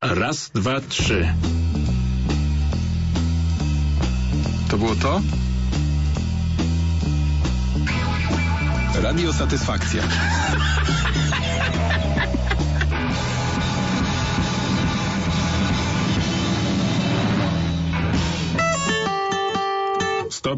Raz, dwa, trzy. To było to? Radio Satysfakcja. Stop.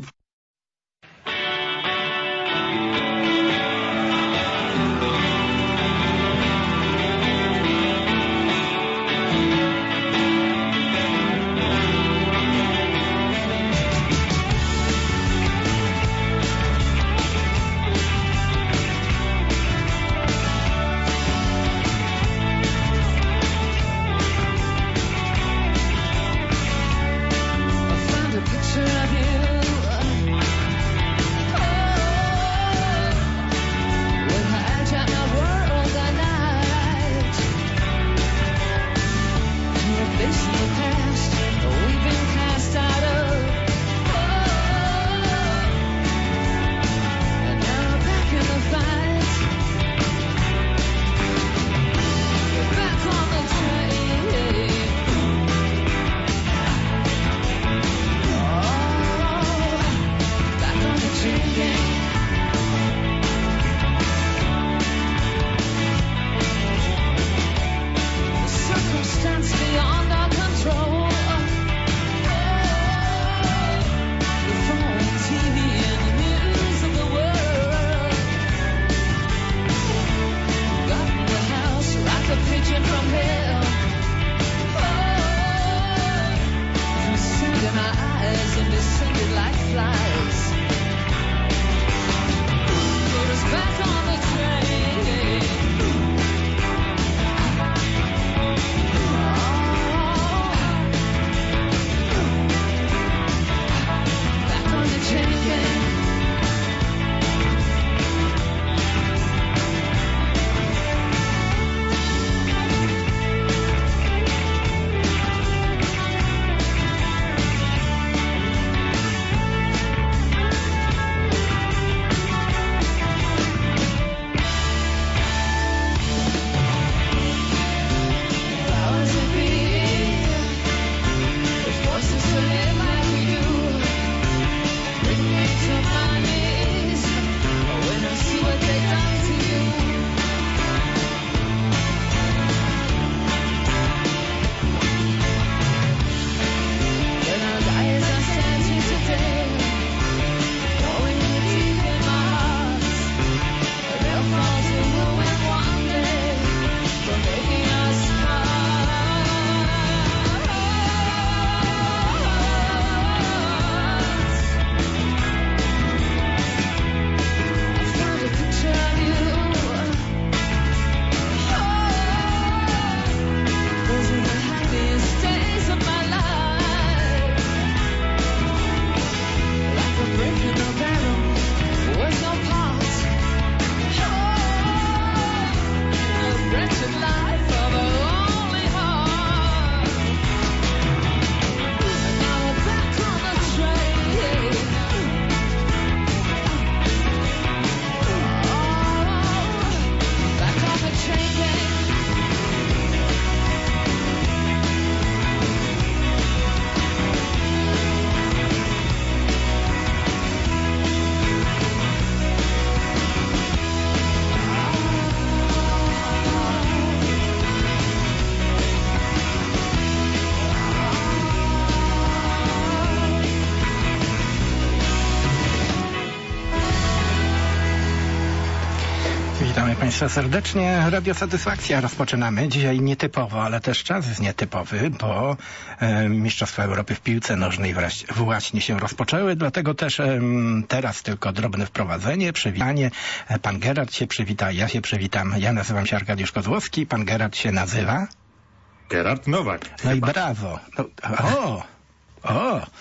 Państwa serdecznie. Radio Satysfakcja rozpoczynamy. Dzisiaj nietypowo, ale też czas jest nietypowy, bo Mistrzostwa Europy w piłce nożnej właśnie się rozpoczęły, dlatego też teraz tylko drobne wprowadzenie, przywitanie. Pan Gerard się przywita, ja się przywitam. Ja nazywam się Arkadiusz Kozłowski, pan Gerard się nazywa? Gerard Nowak. No i brawo. No,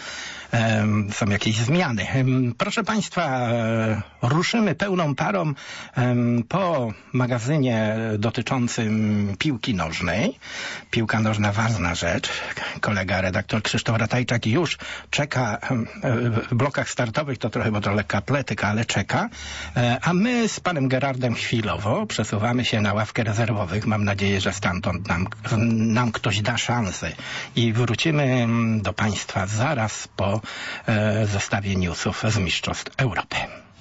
są jakieś zmiany. Proszę Państwa, ruszymy pełną parą po magazynie dotyczącym piłki nożnej. Piłka nożna, ważna rzecz. Kolega redaktor Krzysztof Ratajczak już czeka w blokach startowych, to trochę, bo to lekka atletyka, ale czeka. A my z panem Gerardem chwilowo przesuwamy się na ławkę rezerwowych. Mam nadzieję, że stamtąd nam ktoś da szansę i wrócimy do Państwa zaraz po zestawie newsów z Mistrzostw Europy.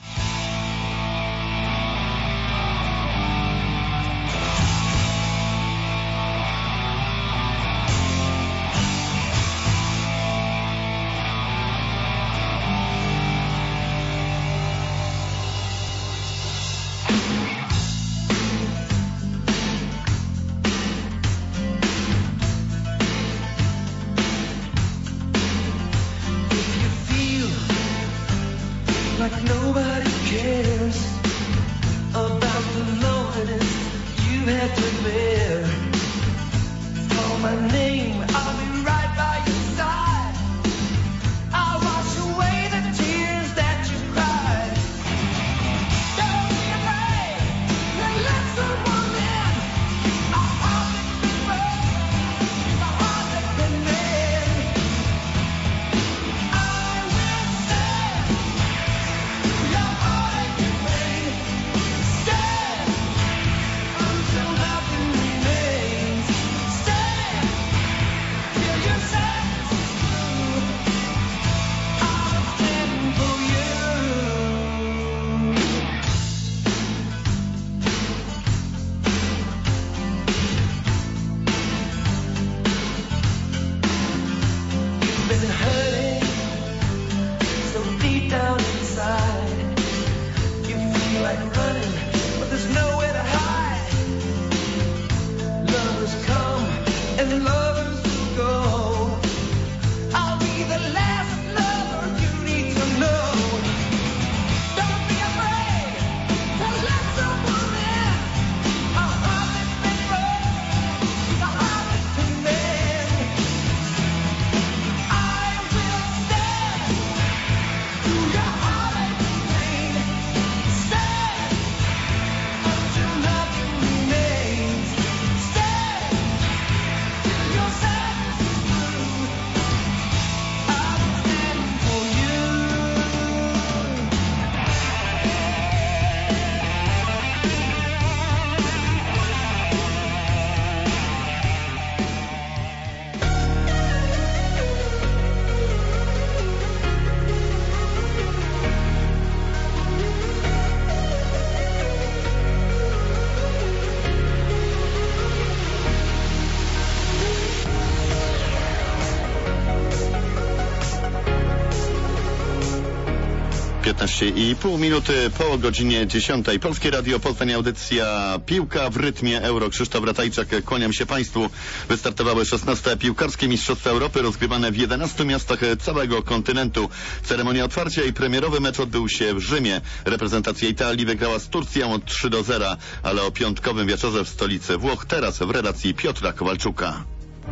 I pół minuty po godzinie 10. Polskie Radio Poznań, audycja Piłka w rytmie Euro. Krzysztof Ratajczak, kłaniam się Państwu. Wystartowały 16. piłkarskie Mistrzostwa Europy, rozgrywane w 11 miastach całego kontynentu. Ceremonia otwarcia i premierowy mecz odbył się w Rzymie. Reprezentacja Italii wygrała z Turcją 3-0, ale o piątkowym wieczorze w stolicy Włoch. Teraz w relacji Piotra Kowalczuka.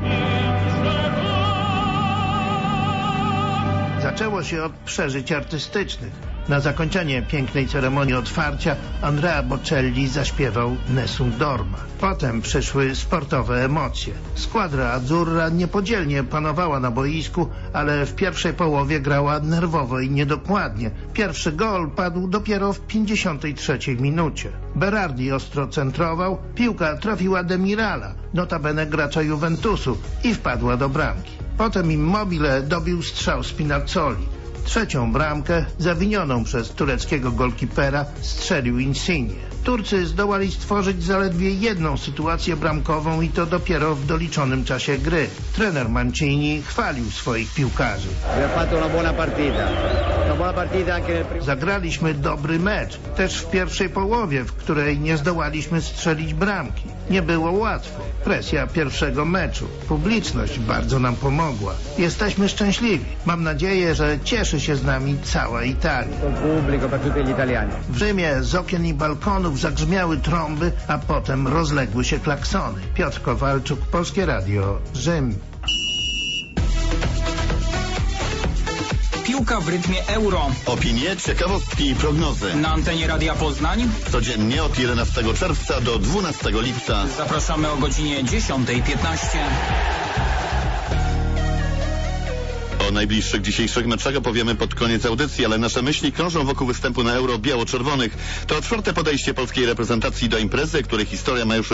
Zaczęło się od przeżyć artystycznych. Na zakończenie pięknej ceremonii otwarcia Andrea Bocelli zaśpiewał Nessun Dorma. Potem przyszły sportowe emocje. Składra Azzurra niepodzielnie panowała na boisku, ale w pierwszej połowie grała nerwowo i niedokładnie. Pierwszy gol padł dopiero w 53 minucie. Berardi ostro centrował, piłka trafiła Demirala, notabene gracza Juventusu, i wpadła do bramki. Potem Immobile dobił strzał Spinazzoli. Trzecią bramkę, zawinioną przez tureckiego golkipera, strzelił Insigne. Turcy zdołali stworzyć zaledwie jedną sytuację bramkową i to dopiero w doliczonym czasie gry. Trener Mancini chwalił swoich piłkarzy. Zagraliśmy dobry mecz, też w pierwszej połowie, w której nie zdołaliśmy strzelić bramki. Nie było łatwo. Presja pierwszego meczu. Publiczność bardzo nam pomogła. Jesteśmy szczęśliwi. Mam nadzieję, że cieszy się z nami cała Italia. W Rzymie z okien i balkonów zagrzmiały trąby, a potem rozległy się klaksony. Piotr Kowalczuk, Polskie Radio, Rzym. Piłka w rytmie euro. Opinie, ciekawostki i prognozy. Na antenie Radia Poznań. Codziennie od 11 czerwca do 12 lipca. Zapraszamy o godzinie 10:15. O najbliższych dzisiejszych meczach opowiemy pod koniec audycji, ale nasze myśli krążą wokół występu na Euro biało-czerwonych. To czwarte podejście polskiej reprezentacji do imprezy, której historia ma już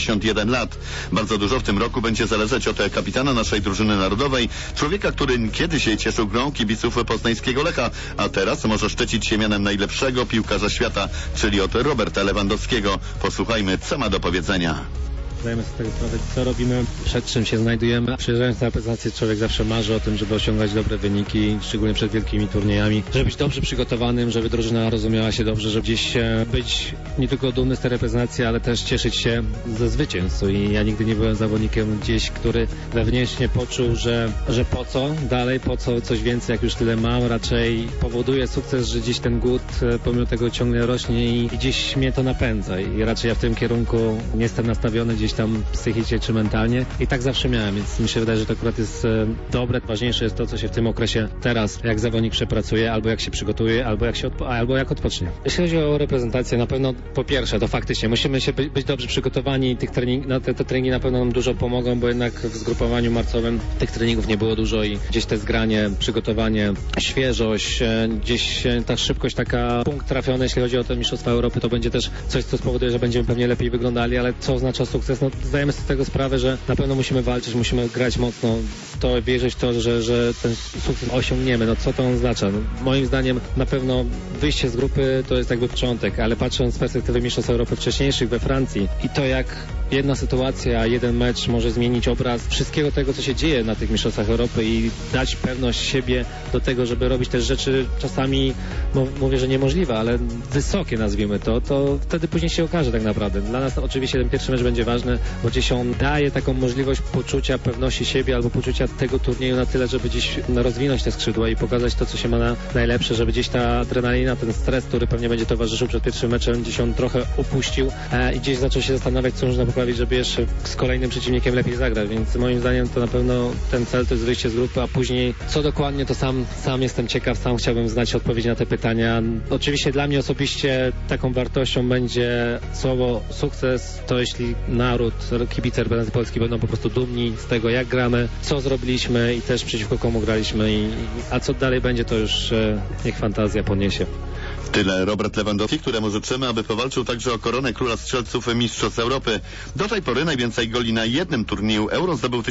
61 lat. Bardzo dużo w tym roku będzie zależeć od kapitana naszej drużyny narodowej, człowieka, który kiedyś cieszył grą kibiców poznańskiego Lecha, a teraz może szczycić się mianem najlepszego piłkarza świata, czyli od Roberta Lewandowskiego. Posłuchajmy, co ma do powiedzenia. Zdajemy sobie z tego sprawę, co robimy, przed czym się znajdujemy. Przyjeżdżając na reprezentację, człowiek zawsze marzy o tym, żeby osiągać dobre wyniki, szczególnie przed wielkimi turniejami, żeby być dobrze przygotowanym, żeby drużyna rozumiała się dobrze, żeby gdzieś być nie tylko dumny z tej reprezentacji, ale też cieszyć się ze zwycięstw. I ja nigdy nie byłem zawodnikiem gdzieś, który wewnętrznie poczuł, że po co dalej, po co coś więcej, jak już tyle mam. Raczej powoduje sukces, że gdzieś ten głód pomimo tego ciągle rośnie i gdzieś mnie to napędza. I raczej ja w tym kierunku nie jestem nastawiony gdzieś tam psychicznie czy mentalnie i tak zawsze miałem, więc mi się wydaje, że to akurat jest dobre. Ważniejsze jest to, co się w tym okresie teraz, jak zawodnik przepracuje, albo jak się przygotuje, albo jak odpocznie. Jeśli chodzi o reprezentację, na pewno po pierwsze, to faktycznie musimy się być dobrze przygotowani. Te treningi na pewno nam dużo pomogą, bo jednak w zgrupowaniu marcowym tych treningów nie było dużo i gdzieś te zgranie, przygotowanie, świeżość, gdzieś ta szybkość, taka punkt trafiony, jeśli chodzi o te Mistrzostwa Europy, to będzie też coś, co spowoduje, że będziemy pewnie lepiej wyglądali, ale co oznacza sukces? No, zdajemy sobie z tego sprawę, że na pewno musimy walczyć, musimy grać mocno, to wierzyć w to, że ten sukces osiągniemy. No co to oznacza? No, moim zdaniem na pewno wyjście z grupy to jest jakby początek, ale patrząc z perspektywy Mistrzostw Europy wcześniejszych we Francji i to jak jedna sytuacja, jeden mecz może zmienić obraz wszystkiego tego, co się dzieje na tych Mistrzostwach Europy i dać pewność siebie do tego, żeby robić też rzeczy czasami, mówię, że niemożliwe, ale wysokie nazwijmy to wtedy później się okaże tak naprawdę. Dla nas oczywiście ten pierwszy mecz będzie ważny, bo gdzieś on daje taką możliwość poczucia pewności siebie albo poczucia tego turnieju na tyle, żeby gdzieś rozwinąć te skrzydła i pokazać to, co się ma na najlepsze, żeby gdzieś ta adrenalina, ten stres, który pewnie będzie towarzyszył przed pierwszym meczem, gdzieś on trochę opuścił i gdzieś zaczął się zastanawiać, co można poprawić, żeby jeszcze z kolejnym przeciwnikiem lepiej zagrać, więc moim zdaniem to na pewno ten cel to jest wyjście z grupy, a później co dokładnie, to sam jestem ciekaw, sam chciałbym znać odpowiedź na te pytania. Oczywiście dla mnie osobiście taką wartością będzie słowo sukces, to jeśli naród, kibice reprezentacji Polski będą po prostu dumni z tego, jak gramy, co zrobiliśmy i też przeciwko komu graliśmy, a co dalej będzie, to już niech fantazja poniesie. Tyle Robert Lewandowski, któremu życzymy, aby powalczył także o koronę króla strzelców Mistrzostw Europy. Do tej pory najwięcej goli na jednym turnieju Euro zdobył w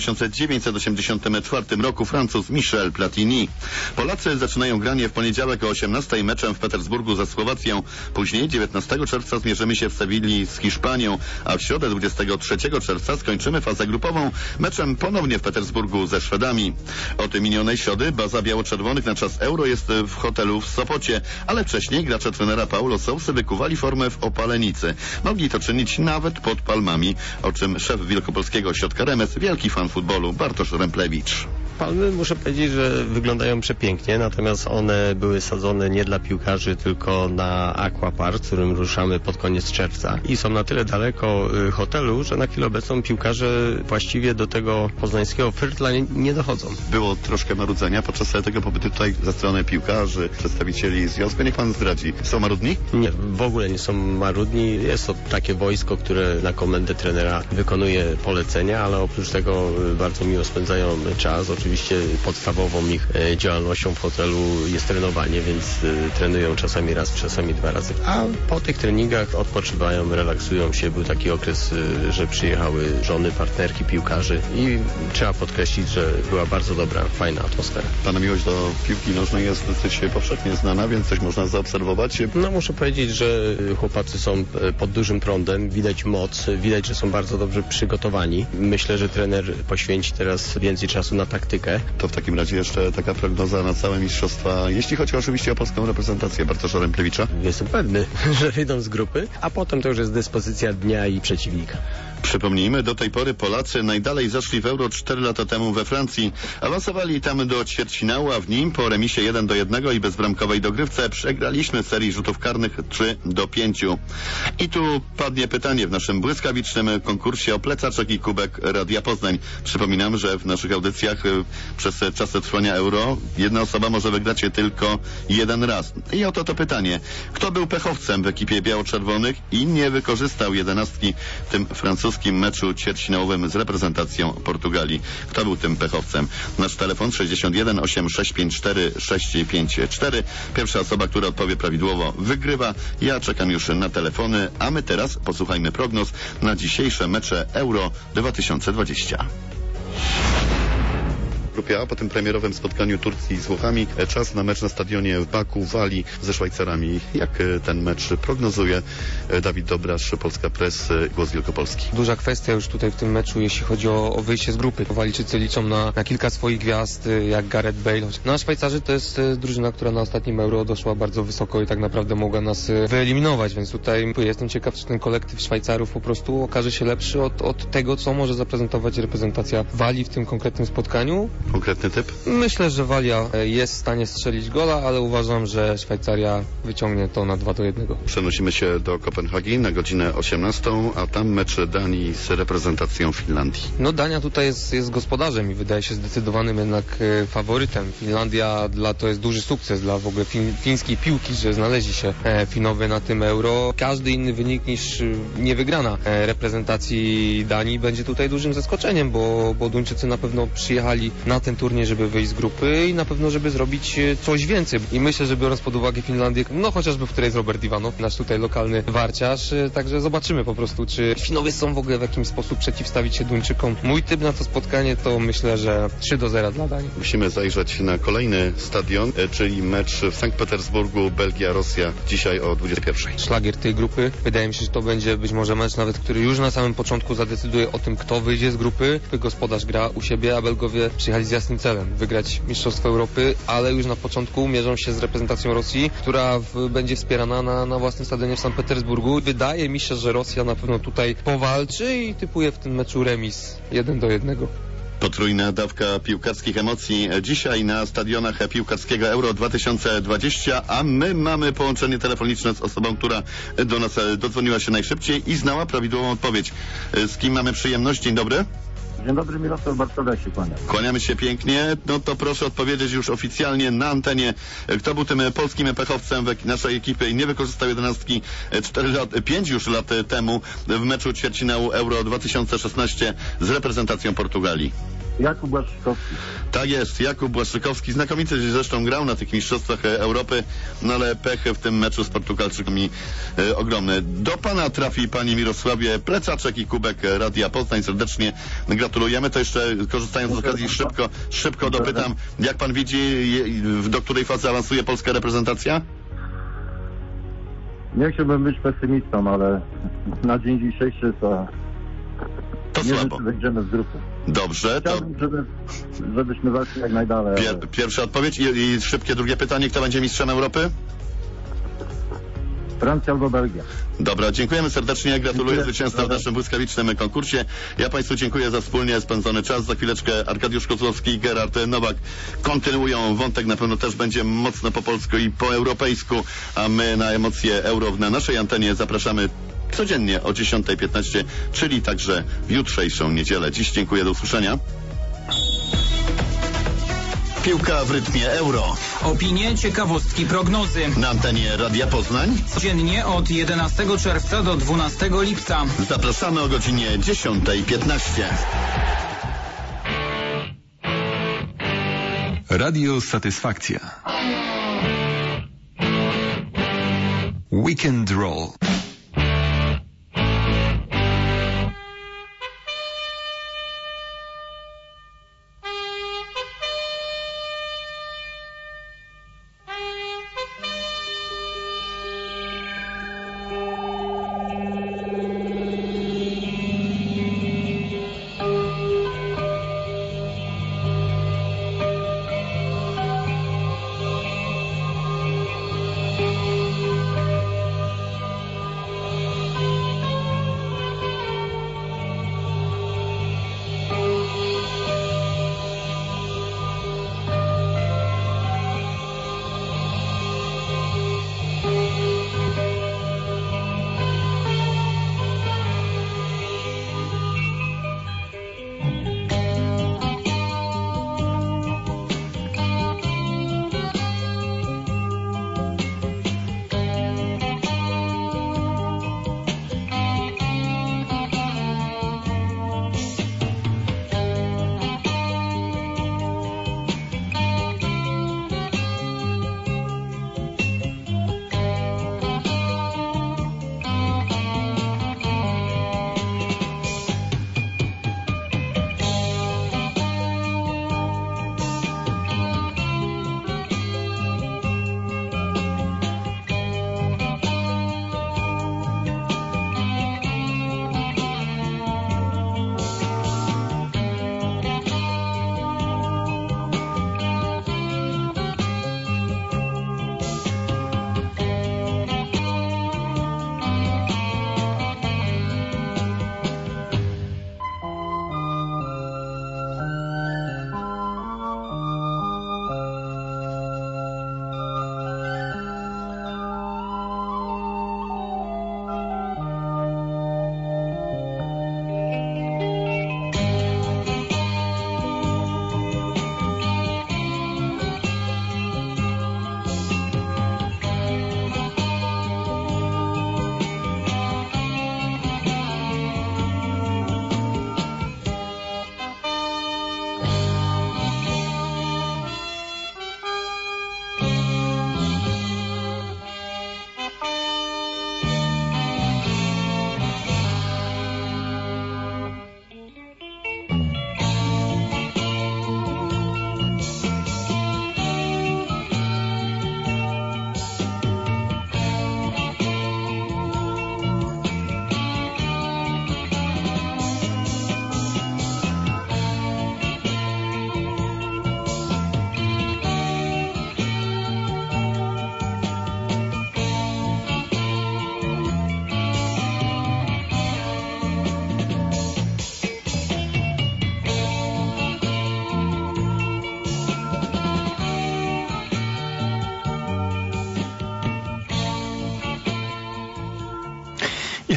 1984 roku Francuz Michel Platini. Polacy zaczynają granie w poniedziałek o 18 meczem w Petersburgu ze Słowacją. Później 19 czerwca zmierzymy się w Sewilli z Hiszpanią, a w środę 23 czerwca skończymy fazę grupową meczem ponownie w Petersburgu ze Szwedami. Od minionej środy baza biało-czerwonych na czas Euro jest w hotelu w Sopocie, ale wcześniej gracze trenera Paulo Sousy wykuwali formę w Opalenicy. Mogli to czynić nawet pod palmami, o czym szef Wielkopolskiego Ośrodka Remes, wielki fan futbolu Bartosz Remplewicz. Palmy, muszę powiedzieć, że wyglądają przepięknie, natomiast one były sadzone nie dla piłkarzy, tylko na aquapark, w którym ruszamy pod koniec czerwca. I są na tyle daleko hotelu, że na chwilę obecną piłkarze właściwie do tego poznańskiego Firtla nie dochodzą. Było troszkę marudzenia podczas tego pobytu tutaj ze strony piłkarzy, przedstawicieli związku. Niech pan zdradzi. Są marudni? Nie, w ogóle nie są marudni. Jest to takie wojsko, które na komendę trenera wykonuje polecenia, ale oprócz tego bardzo miło spędzają czas. Oczywiście podstawową ich działalnością w hotelu jest trenowanie, więc trenują czasami raz, czasami 2 razy. A po tych treningach odpoczywają, relaksują się. Był taki okres, że przyjechały żony, partnerki, piłkarzy i trzeba podkreślić, że była bardzo dobra, fajna atmosfera. Pana miłość do piłki nożnej jest dosyć powszechnie znana, więc coś można zaobserwować. No muszę powiedzieć, że chłopacy są pod dużym prądem, widać moc, widać, że są bardzo dobrze przygotowani. Myślę, że trener poświęci teraz więcej czasu na taktykę. To w takim razie jeszcze taka prognoza na całe mistrzostwa, jeśli chodzi oczywiście o polską reprezentację Bartosza Remplewicza. Jestem pewny, że wyjdą z grupy, a potem to już jest dyspozycja dnia i przeciwnika. Przypomnijmy, do tej pory Polacy najdalej zaszli w Euro 4 lata temu we Francji. Awansowali tam do ćwierćfinału, a w nim po remisie 1-1 i bezbramkowej dogrywce przegraliśmy serii rzutów karnych 3-5. I tu padnie pytanie w naszym błyskawicznym konkursie o plecaczek i kubek Radia Poznań. Przypominam, że w naszych audycjach przez czas trwania Euro jedna osoba może wygrać je tylko jeden raz. I oto to pytanie. Kto był pechowcem w ekipie biało-czerwonych i nie wykorzystał 11 w tym francuskim meczu ćwierćfinałowym z reprezentacją Portugalii? Kto był tym pechowcem? Nasz telefon 61 8654 654. Pierwsza osoba, która odpowie prawidłowo, wygrywa. Ja czekam już na telefony, a my teraz posłuchajmy prognoz na dzisiejsze mecze Euro 2020. Grupie A po tym premierowym spotkaniu Turcji z Włochami czas na mecz na stadionie w Baku, Walii ze Szwajcarami. Jak ten mecz prognozuje Dawid Dobrasz, Polska Press, Głos Wielkopolski? Duża kwestia już tutaj w tym meczu, jeśli chodzi o wyjście z grupy. Walijczycy liczą na kilka swoich gwiazd, jak Gareth Bale. No a Szwajcarzy to jest drużyna, która na ostatnim Euro doszła bardzo wysoko i tak naprawdę mogła nas wyeliminować, więc tutaj jestem ciekaw, czy ten kolektyw Szwajcarów po prostu okaże się lepszy od tego, co może zaprezentować reprezentacja Walii w tym konkretnym spotkaniu. Konkretny typ? Myślę, że Walia jest w stanie strzelić gola, ale uważam, że Szwajcaria wyciągnie to na 2-1. Przenosimy się do Kopenhagi na godzinę 18, a tam mecz Danii z reprezentacją Finlandii. No Dania tutaj jest gospodarzem i wydaje się zdecydowanym jednak faworytem. Finlandia to jest duży sukces dla w ogóle fińskiej piłki, że znaleźli się Finowie na tym Euro. Każdy inny wynik niż niewygrana reprezentacji Danii będzie tutaj dużym zaskoczeniem, bo Duńczycy na pewno przyjechali na ten turniej, żeby wyjść z grupy i na pewno, żeby zrobić coś więcej. I myślę, że biorąc pod uwagę Finlandię, no chociażby w której jest Robert Iwanow, nasz tutaj lokalny warciarz, także zobaczymy po prostu, czy Finowie są w ogóle w jakimś sposób przeciwstawić się Duńczykom. Mój typ na to spotkanie to myślę, że 3-0 dla Danii. Musimy zajrzeć na kolejny stadion, czyli mecz w Sankt Petersburgu, Belgia-Rosja, dzisiaj o 21. Szlagier tej grupy. Wydaje mi się, że to będzie być może mecz nawet, który już na samym początku zadecyduje o tym, kto wyjdzie z grupy. Gospodarz gra u siebie, a Belgowie przyjechali z jasnym celem, wygrać Mistrzostwo Europy, ale już na początku mierzą się z reprezentacją Rosji, która będzie wspierana na własnym stadionie w Sankt Petersburgu. Wydaje mi się, że Rosja na pewno tutaj powalczy i typuje w tym meczu remis 1-1. Potrójna dawka piłkarskich emocji dzisiaj na stadionach piłkarskiego Euro 2020, a my mamy połączenie telefoniczne z osobą, która do nas dodzwoniła się najszybciej i znała prawidłową odpowiedź. Z kim mamy przyjemność? Dzień dobry. Dzień dobry, Mirosław Bartola się kłania. Kłaniamy się pięknie. No to proszę odpowiedzieć już oficjalnie na antenie, kto był tym polskim pechowcem naszej ekipy i nie wykorzystał 11 5 już lat temu w meczu ćwierćfinału Euro 2016 z reprezentacją Portugalii. Jakub Błaszczykowski. Tak jest, Jakub Błaszczykowski. Znakomicie zresztą grał na tych mistrzostwach Europy, no ale pech w tym meczu z Portugalczykami ogromny. Do pana trafi, panie Mirosławie, plecaczek i kubek Radia Poznań. Serdecznie gratulujemy. To jeszcze korzystając z okazji szybko dopytam, jak pan widzi, do której fazy awansuje polska reprezentacja? Nie chciałbym być pesymistą, ale na dzień dzisiejszy to nie słabo. wiem, czy wejdziemy z grupy. Dobrze. Chciałbym, żebyśmy zaszli jak najdalej. Pierwsza odpowiedź i szybkie drugie pytanie. Kto będzie mistrzem Europy? Francja albo Belgia. Dobra, dziękujemy serdecznie. Gratuluję zwycięstwa w naszym błyskawicznym konkursie. Ja państwu dziękuję za wspólnie spędzony czas. Za chwileczkę Arkadiusz Kozłowski i Gerard Nowak kontynuują. Wątek na pewno też będzie mocno po polsku i po europejsku, a my na emocje Euro na naszej antenie zapraszamy codziennie o 10:15, czyli także w jutrzejszą niedzielę. Dziś dziękuję, do usłyszenia. Piłka w rytmie Euro. Opinie, ciekawostki, prognozy. Na antenie Radia Poznań. Codziennie od 11 czerwca do 12 lipca. Zapraszamy o godzinie 10:15. Radio Satysfakcja. Weekend Roll.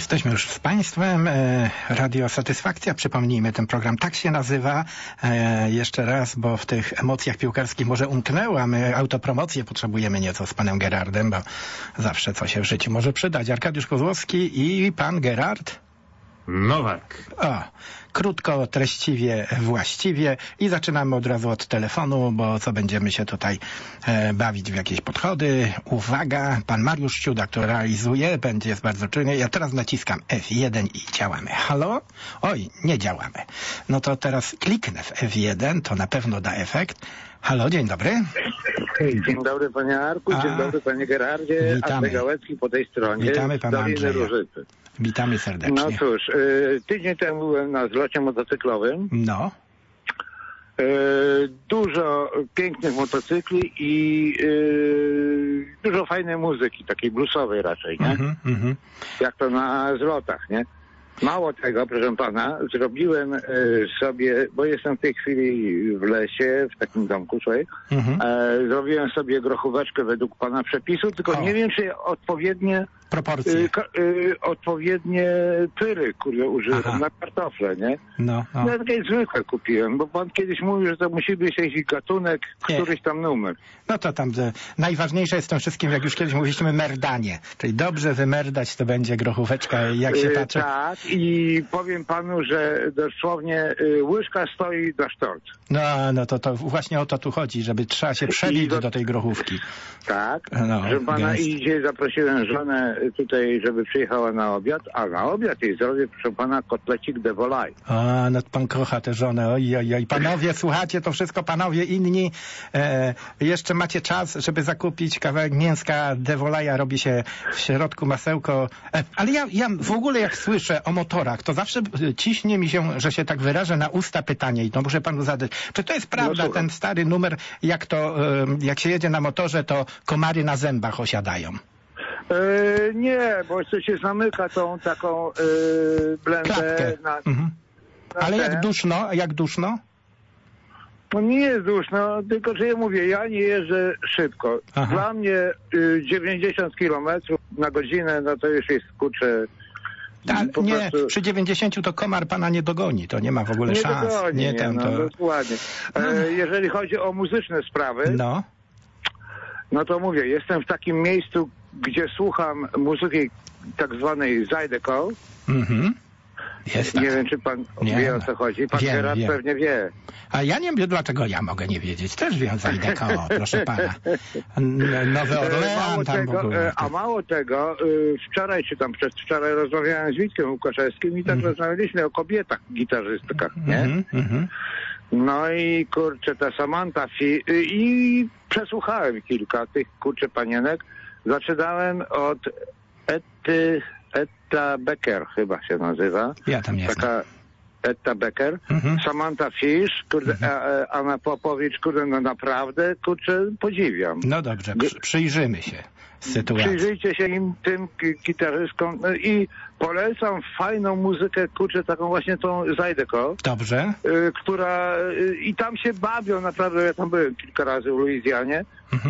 Jesteśmy już z Państwem. Radio Satysfakcja. Przypomnijmy, ten program tak się nazywa. Jeszcze raz, bo w tych emocjach piłkarskich może umknęło, a my autopromocję potrzebujemy nieco z panem Gerardem, bo zawsze co się w życiu może przydać. Arkadiusz Kozłowski i pan Gerard Nowak. O, krótko, treściwie, właściwie i zaczynamy od razu od telefonu, bo co będziemy się tutaj bawić w jakieś podchody. Uwaga, pan Mariusz Ściuda, który realizuje, jest bardzo czynny. Ja teraz naciskam F1 i działamy. Halo? Oj, nie działamy. No to teraz kliknę w F1, to na pewno da efekt. Halo, dzień dobry. Dzień dobry panie Arku, dzień dobry panie Gerardzie. Andrzej Gałecki po tej stronie. Witamy pana Andrzeja. Witamy serdecznie. No cóż, tydzień temu byłem na zlocie motocyklowym. No. Dużo pięknych motocykli i dużo fajnej muzyki, takiej bluesowej raczej, nie? Jak to na zlotach, nie? Mało tego, proszę pana, zrobiłem sobie, bo jestem w tej chwili w lesie, w takim domku, słuchaj, zrobiłem sobie grochóweczkę według pana przepisu, tylko nie wiem, czy odpowiednie proporcje. Odpowiednie pyry, kurde, użyłem na kartofle, nie? No takie zwykłe kupiłem, bo pan kiedyś mówił, że to musi być jakiś gatunek, któryś tam numer. No to tam najważniejsze jest w tym wszystkim, jak już kiedyś mówiliśmy, merdanie. Czyli dobrze wymerdać to będzie grochóweczka, jak się patrzy. Tak, i powiem panu, że dosłownie łyżka stoi dla sztorc. No to właśnie o to tu chodzi, żeby trzeba się przebić do tej grochówki. Tak, że pana idzie, zaprosiłem żonę tutaj, żeby przyjechała na obiad, a na obiad jej zrobię, proszę pana, kotlecik de volaille. A, no pan kocha tę żonę, oj. Panowie, słuchacie to wszystko, panowie inni, jeszcze macie czas, żeby zakupić kawałek mięska de volaille, robi się w środku masełko, ale ja w ogóle jak słyszę o motorach, to zawsze ciśnie mi się, że się tak wyrażę, na usta pytanie i to muszę panu zadać. Czy to jest prawda, ten stary numer, jak się jedzie na motorze, to komary na zębach osiadają? Nie, bo to się zamyka tą taką blendę. Ale jak duszno? No nie jest duszno, tylko że ja mówię, ja nie jeżdżę szybko. Dla mnie 90 km na godzinę, no to już jest kurczę. Nie, przy 90 to komar pana nie dogoni, to nie ma w ogóle szans. Dokładnie. Jeżeli chodzi o muzyczne sprawy, no to mówię, jestem w takim miejscu, gdzie słucham muzyki tak zwanej Zydeco. Nie wiem, czy pan wie, o co chodzi. Pan Gerard pewnie wie. A ja nie wiem, dlaczego ja mogę nie wiedzieć. Też wiem Zydeco, proszę pana. Nowy Orlean tam w ogóle. A mało tego, wczoraj czy tam przedwczoraj rozmawiałem z Witkiem Łukaszewskim i tak rozmawialiśmy o kobietach gitarzystkach, nie? No i kurczę, ta Samantha i przesłuchałem kilka tych kurczę panienek. Zaczynałem od Etta Becker chyba się nazywa. Ja tam jestem. Taka Etta Becker, Samantha Fish, Anna Popowicz, no naprawdę, podziwiam. No dobrze, przyjrzymy się sytuacji. Przyjrzyjcie się im, tym gitarzystom i polecam fajną muzykę, taką właśnie tą Zydeco. Dobrze. Która, i tam się bawią, naprawdę, ja tam byłem kilka razy w Luizjanie.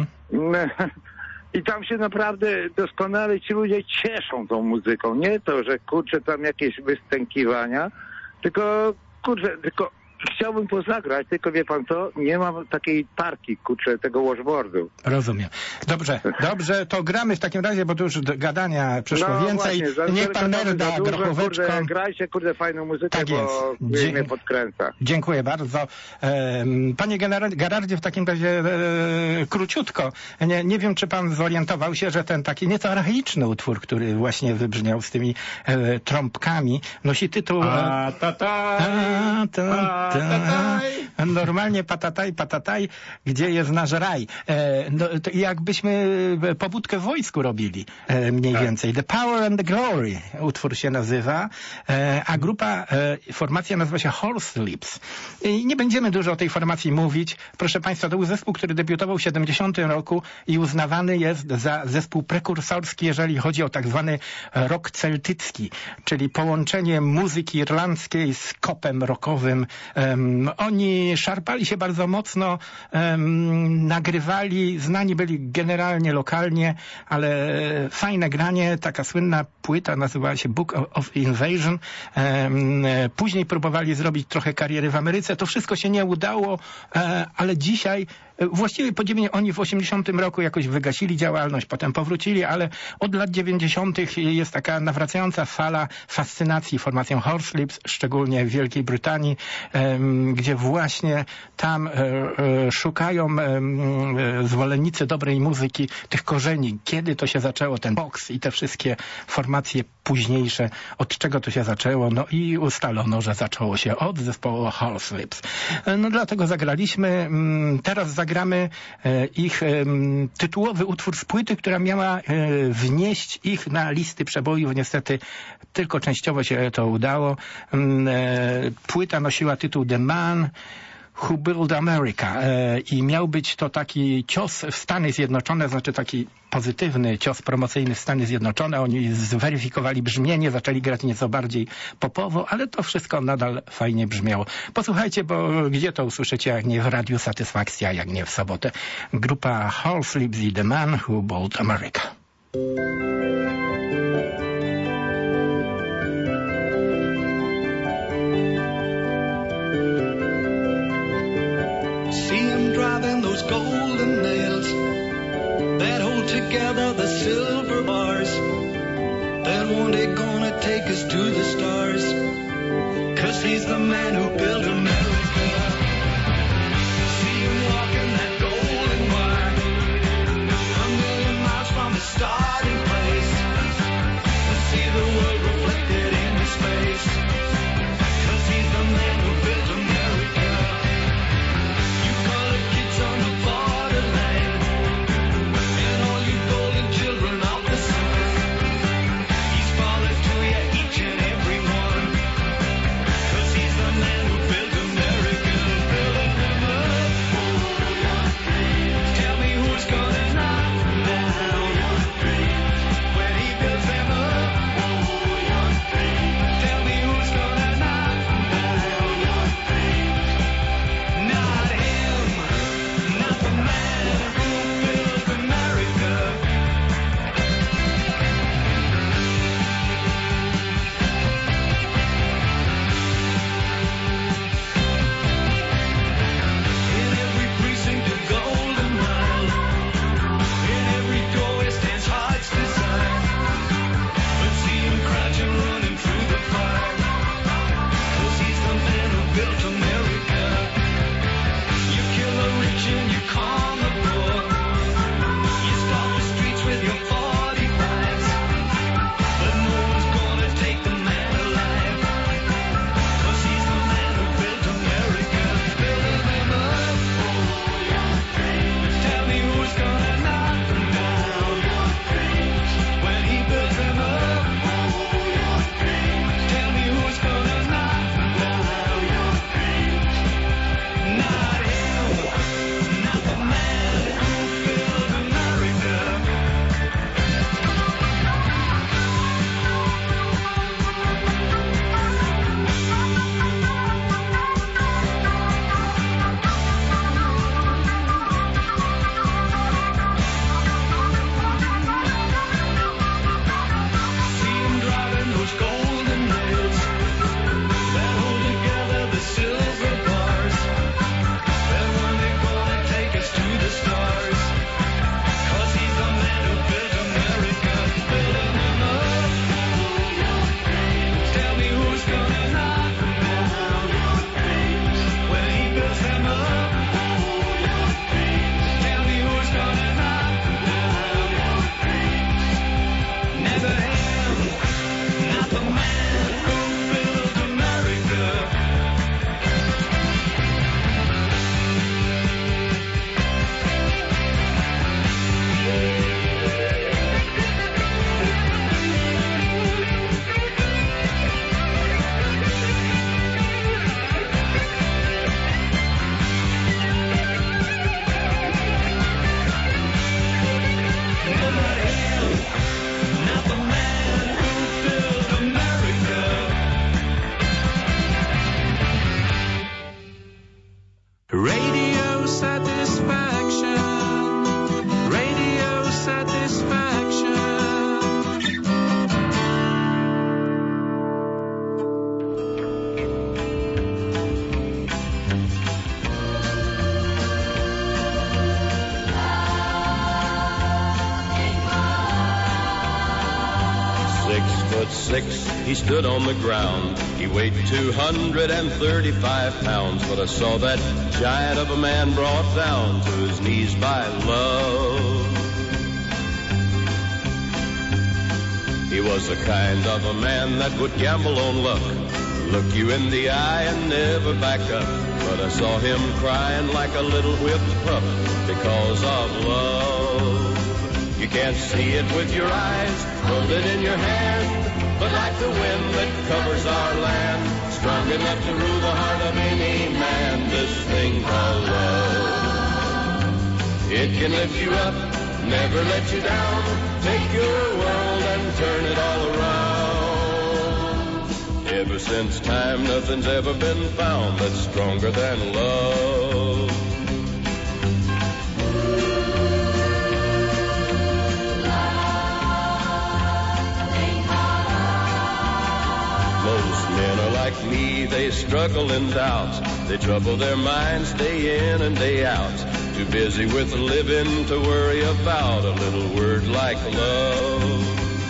I tam się naprawdę doskonale ci ludzie cieszą tą muzyką. Nie to, że tam jakieś wystękiwania, tylko chciałbym pozagrać, tylko wie pan co, nie mam takiej parki, tego washboardu. Rozumiem. Dobrze, to gramy w takim razie, bo tu już gadania przeszło więcej. Właśnie, niech pan merda grochóweczką. Grajcie, fajną muzykę, tak bo mnie podkręca. Dziękuję bardzo. Panie Gerardzie, w takim razie króciutko. Nie wiem, czy pan zorientował się, że ten taki nieco archaiczny utwór, który właśnie wybrzmiał z tymi trąbkami, nosi tytuł normalnie patataj, gdzie jest nasz raj. Jakbyśmy pobudkę w wojsku robili, mniej więcej. The Power and the Glory utwór się nazywa, a formacja nazywa się Horse Lips. I nie będziemy dużo o tej formacji mówić. Proszę państwa, to był zespół, który debiutował w 70 roku i uznawany jest za zespół prekursorski, jeżeli chodzi o tak zwany rock celtycki, czyli połączenie muzyki irlandzkiej z kopem rockowym. Oni Oni szarpali się bardzo mocno, nagrywali, znani byli generalnie lokalnie, ale fajne granie, taka słynna płyta nazywała się Book of Invasion. Później próbowali zrobić trochę kariery w Ameryce. To wszystko się nie udało, ale dzisiaj właściwie oni w 80 roku jakoś wygasili działalność, potem powrócili, ale od lat 90 jest taka nawracająca fala fascynacji formacją Horslips, szczególnie w Wielkiej Brytanii, gdzie właśnie tam szukają zwolennicy dobrej muzyki, tych korzeni, kiedy to się zaczęło, ten box i te wszystkie formacje późniejsze, od czego to się zaczęło, no i ustalono, że zaczęło się od zespołu Horslips. No dlatego zagraliśmy, teraz zagramy ich tytułowy utwór z płyty, która miała wnieść ich na listy przebojów. Niestety tylko częściowo się to udało. Płyta nosiła tytuł The Man Who Built America i miał być to taki cios w Stany Zjednoczone, znaczy taki pozytywny cios promocyjny w Stany Zjednoczone. Oni zweryfikowali brzmienie, zaczęli grać nieco bardziej popowo, ale to wszystko nadal fajnie brzmiało. Posłuchajcie, bo gdzie to usłyszycie, jak nie w Radiu Satysfakcja, jak nie w sobotę. Grupa Horslips i The Man Who Built America. Driving those golden nails that hold together the silver bars that one day gonna take us to the stars, 'cause he's the man who built America. See him walking that golden wire, a million miles from his starting place, to see the world reflected in his face, 'cause he's the man who built America. On the borderland, and all you golden children of the sun, he's falling to you, each and every one, 'cause he's the man who built Radio satisfaction. Radio satisfaction. 6'6", he stood on the ground. He weighed 235 pounds, but I saw that giant of a man brought down to his knees by love. He was the kind of a man that would gamble on luck, look you in the eye and never back up. But I saw him crying like a little whipped pup because of love. You can't see it with your eyes, hold it in your hand, but like the wind that covers our land, strong enough to rule the heart of any man, this thing called love. It can lift you up, never let you down, take your world and turn it all around. Ever since time, nothing's ever been found that's stronger than love. Like me, they struggle in doubt. They trouble their minds day in and day out. Too busy with living to worry about a little word like love.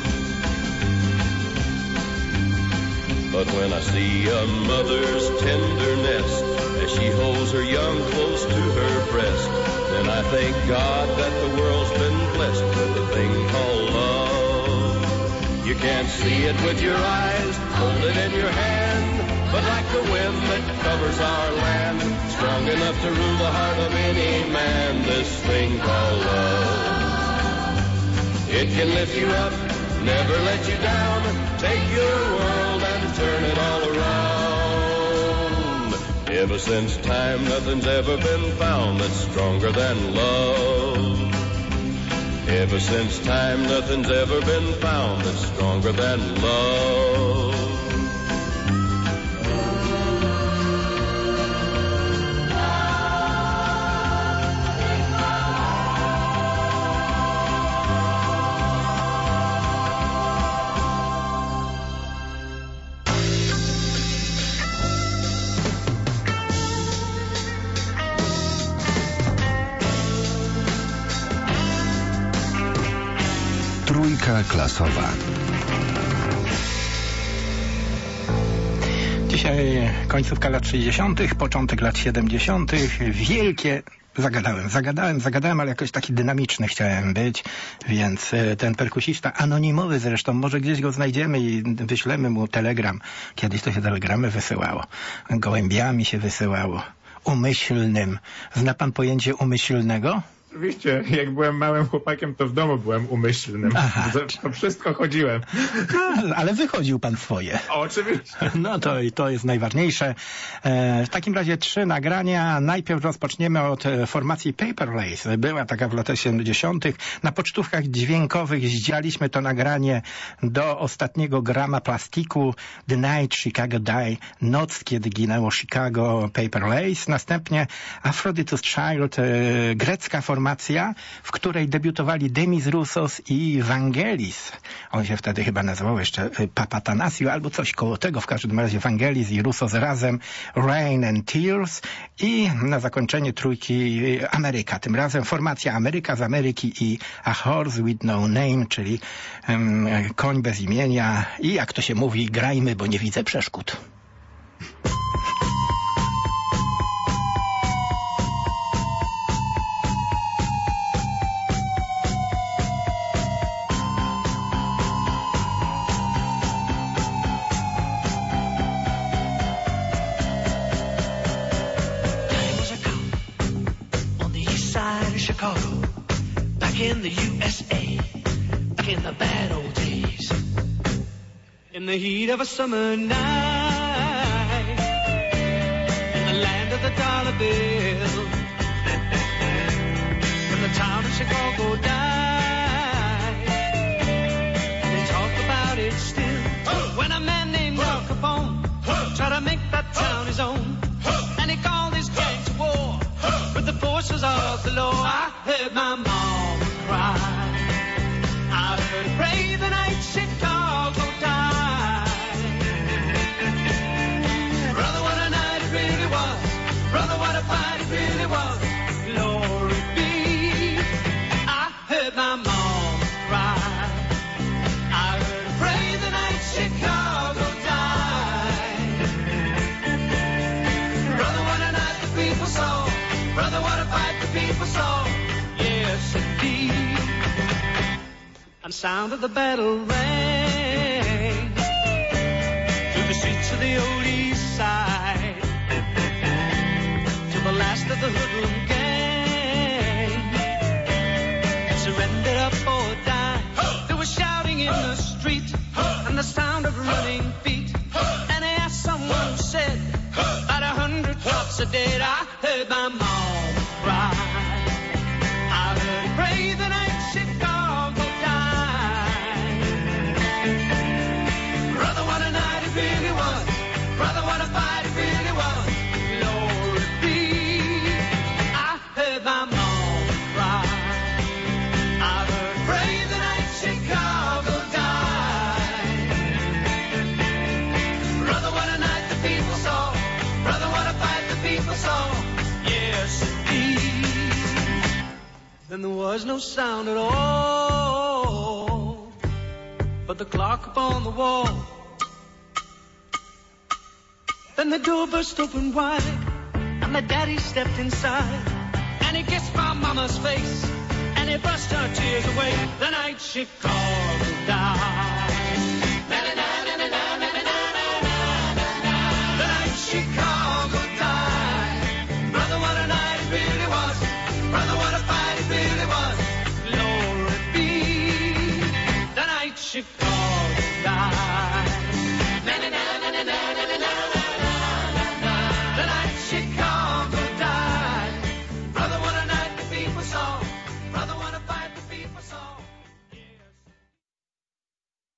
But when I see a mother's tenderness as she holds her young close to her breast, then I thank God that the world's been blessed with a thing called love. You can't see it with your eyes, hold it in your hand, but like the wind that covers our land, strong enough to rule the heart of any man, this thing called love. It can lift you up, never let you down, take your world and turn it all around. Ever since time, nothing's ever been found that's stronger than love. Ever since time, nothing's ever been found that's stronger than love. Trójka klasowa. Dzisiaj końcówka lat 60., początek lat 70., wielkie... Zagadałem, ale jakoś taki dynamiczny chciałem być, więc ten perkusista, anonimowy zresztą, może gdzieś go znajdziemy i wyślemy mu telegram. Kiedyś to się telegramy wysyłało, gołębiami się wysyłało, umyślnym. Zna pan pojęcie umyślnego? Oczywiście, jak byłem małym chłopakiem, to w domu byłem umyślnym. Aha. To wszystko chodziłem. Ale wychodził pan swoje. Oczywiście. No to jest najważniejsze. W takim razie 3 nagrania. Najpierw rozpoczniemy od formacji Paper Lace. Była taka w latach 70. Na pocztówkach dźwiękowych zdzialiśmy to nagranie do ostatniego grama plastiku. The Night Chicago Die. Noc, kiedy ginęło Chicago, Paper Lace. Następnie Aphrodite's Child, grecka formacja, w której debiutowali Demis Roussos i Vangelis. On się wtedy chyba nazywał jeszcze Papatanasiu albo coś koło tego. W każdym razie Vangelis i Roussos razem, Rain and Tears, i na zakończenie trójki Ameryka. Tym razem formacja Ameryka z Ameryki i A Horse with No Name, czyli koń bez imienia. I jak to się mówi, grajmy, bo nie widzę przeszkód. Chicago, back in the USA, back in the bad old days, in the heat of a summer night, in the land of the dollar bill, when the town of Chicago died, they talk about it still, when a man named Al Capone tried to make that town his own, and he called his gang to war. with the forces of the law. I heard my mom cry. I heard her pray the night Chicago died. Brother, what a night it really was. Brother, what a fight it really was. Glory be. I heard my mom cry. I heard her pray the night Chicago died. Brother, what a night the people saw. Brother, what a fight the people saw. Yes, indeed. And sound of the battle rang through the streets of the old east side, till the last of the hoodlum gang surrendered up or died. There was shouting in the street and the sound of running feet, and as someone said, about 100 shots are dead. I heard my mom cry. I heard her pray the night Chicago died. Brother, what a night it really was. Brother, what a fight it really was. Glory be. I heard my mom cry. I heard her pray the night Chicago died. Brother, what a night the people saw. Brother, what a fight the people saw. Yes, indeed. Then there was no sound at all but the clock upon the wall. Then the door burst open wide and my daddy stepped inside, and he kissed my mama's face and he brushed her tears away. The night Chicago died. The night Chicago died. Brother, what a night it really was. Brother, what a fight it really was. Glory be. The night Chicago died. The night Chicago died. Brother, what a night the people saw. Brother, what a fight the people saw.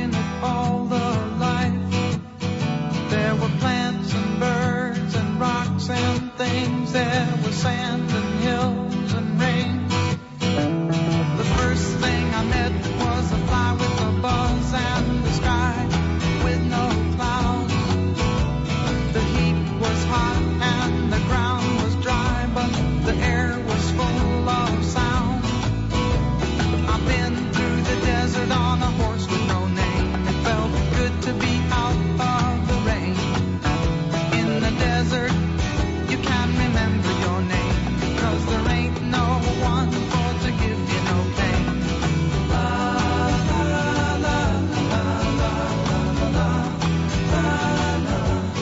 in it all the life. There were plants and birds and rocks and things. There was sand and hills and rain. The first thing I met was a fly with a buzz and the sky with no clouds. The heat was hot and the ground was dry, but the air was full of sound. I've been through the desert on a horse with no name. It felt good to be out of the rain. In the desert, you can remember your name, because there ain't no one for to give you no pain. La la la la la la la la la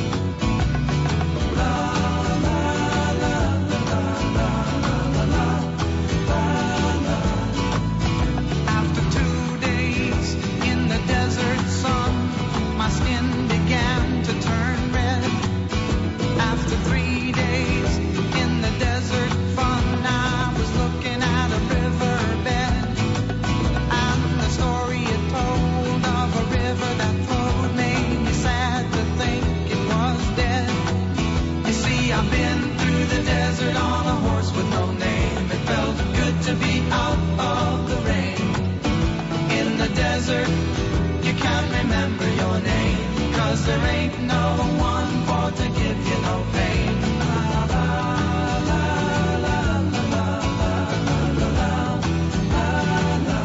la. After 2 days in the desert sun, my skin began to turn red. After 3 days in the desert fun, I was looking at a riverbed, and the story it told of a river that flowed made me sad to think it was dead. You see, I've been through the desert on a horse with no name. It felt good to be out of the rain. In the desert, you can't remember your name, 'cause there ain't no one for to give you no pain. La la la la la la la la la.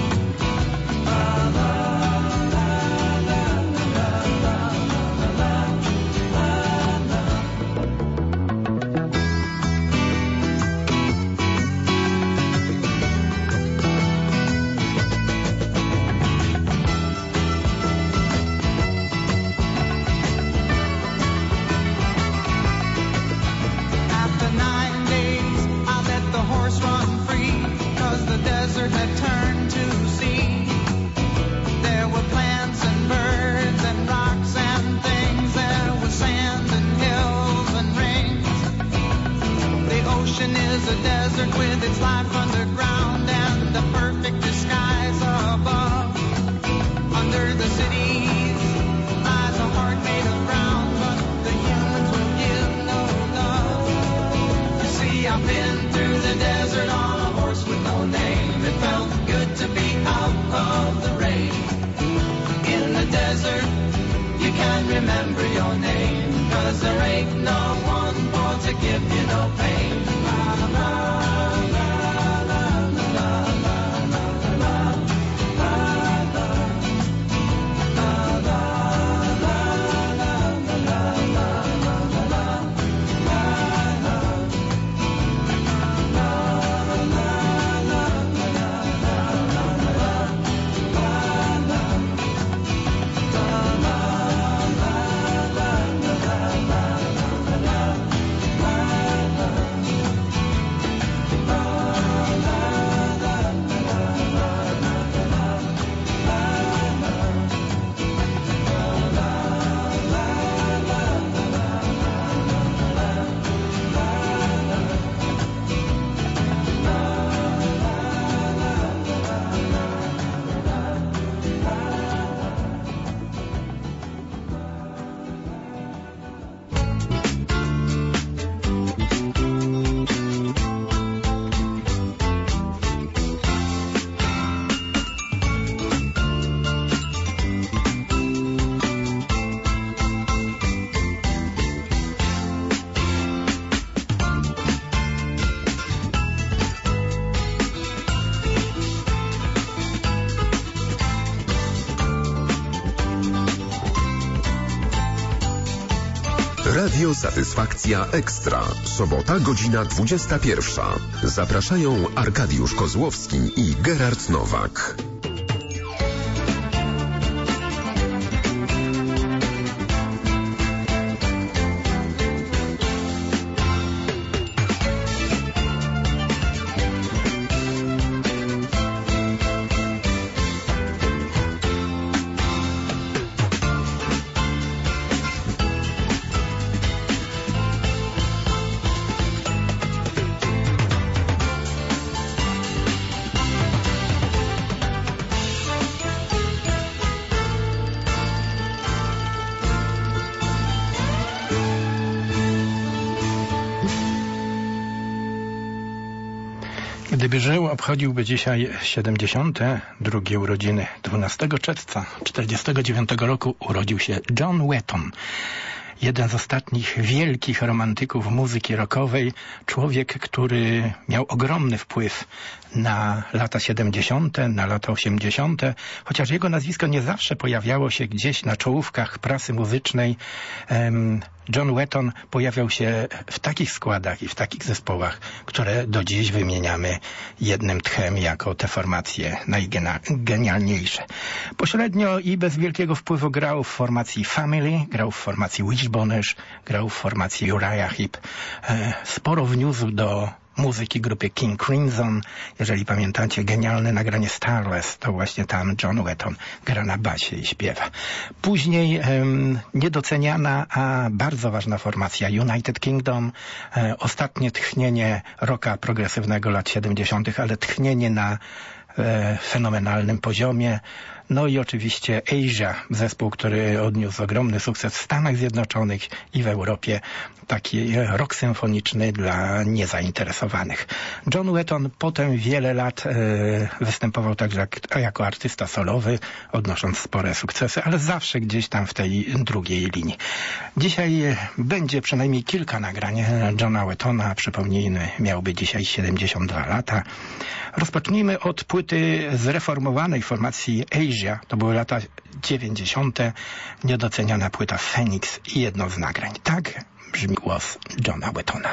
After 9 days, I let the horse run free, 'cause the desert had turned to sea. There were plants and birds and rocks and things. There was sand and hills and rings. The ocean is a desert with its life underground and a perfect disguise above. Under the cities lies a heart made of brown, but the humans will give no love. You see, I've been through the desert on a horse with no name. It felt good to be out of the rain. In the desert, you can't remember your name, 'cause there ain't no one for to give you no pain. La la la la la la la la la la Radio Satysfakcja Ekstra. Sobota, godzina 21. Zapraszają Arkadiusz Kozłowski i Gerard Nowak. Gdyby żył, obchodziłby dzisiaj 72. urodziny. 12 czerwca 1949 roku urodził się John Wetton. Jeden z ostatnich wielkich romantyków muzyki rockowej. Człowiek, który miał ogromny wpływ na lata 70., na lata 80., chociaż jego nazwisko nie zawsze pojawiało się gdzieś na czołówkach prasy muzycznej. John Wetton pojawiał się w takich składach i w takich zespołach, które do dziś wymieniamy jednym tchem jako te formacje najgenialniejsze. Pośrednio i bez wielkiego wpływu grał w formacji Family, grał w formacji Wishboners, grał w formacji Uriah Heep. Sporo wniósł do muzyki grupy King Crimson. Jeżeli pamiętacie genialne nagranie Starless, to właśnie tam John Wetton gra na basie i śpiewa. Później niedoceniana, a bardzo ważna formacja United Kingdom. Ostatnie tchnienie rocka progresywnego lat 70., ale tchnienie na fenomenalnym poziomie. No i oczywiście Asia, zespół, który odniósł ogromny sukces w Stanach Zjednoczonych i w Europie. Taki rock symfoniczny dla niezainteresowanych. John Wetton potem wiele lat występował także jako artysta solowy, odnosząc spore sukcesy, ale zawsze gdzieś tam w tej drugiej linii. Dzisiaj będzie przynajmniej kilka nagrań Johna Wettona. Przypomnijmy, miałby dzisiaj 72 lata. Rozpocznijmy od płyty zreformowanej formacji Asia. To były lata 90. Niedoceniana płyta Phoenix i jedno z nagrań. Tak brzmi głos Johna Wettona.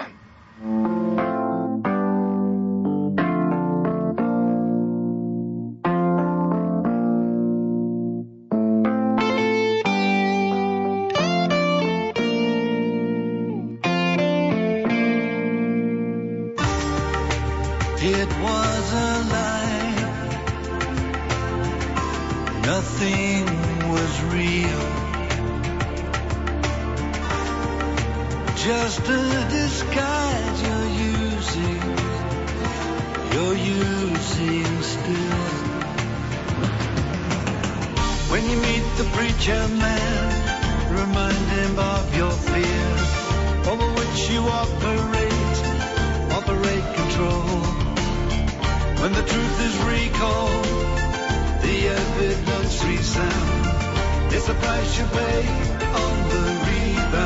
It was a lie. Nothing was real. Just a disguise you're using still. When you meet the preacher man, remind him of your fears, over which you operate control. When the truth is recalled, the evidence resound. It's the price you pay on the rebound.